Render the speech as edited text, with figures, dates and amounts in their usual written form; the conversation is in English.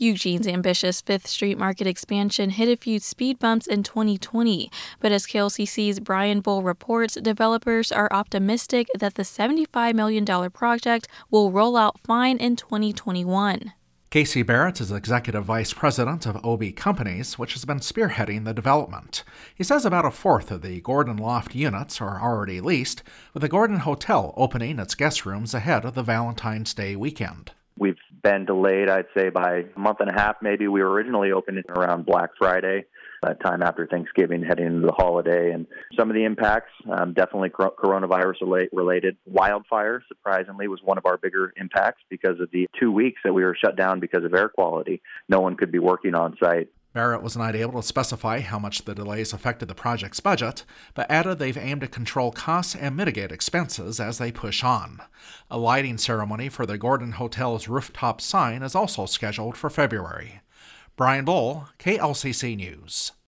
Eugene's ambitious 5th Street Market expansion hit a few speed bumps in 2020, but as KLCC's Brian Bull reports, developers are optimistic that the $75 million project will roll out fine in 2021. Casey Barrett is Executive Vice President of OB Companies, which has been spearheading the development. He says about a fourth of the Gordon Loft units are already leased, with the Gordon Hotel opening its guest rooms ahead of the Valentine's Day weekend. We've been delayed, I'd say, by a month and a half. Maybe we were originally opening around Black Friday, that time after Thanksgiving, heading into the holiday. And some of the impacts, definitely coronavirus-related. Wildfire, surprisingly, was one of our bigger impacts because of the 2 weeks that we were shut down because of air quality. No one could be working on site. Barrett was not able to specify how much the delays affected the project's budget, but added they've aimed to control costs and mitigate expenses as they push on. A lighting ceremony for the Gordon Hotel's rooftop sign is also scheduled for February. Brian Bull, KLCC News.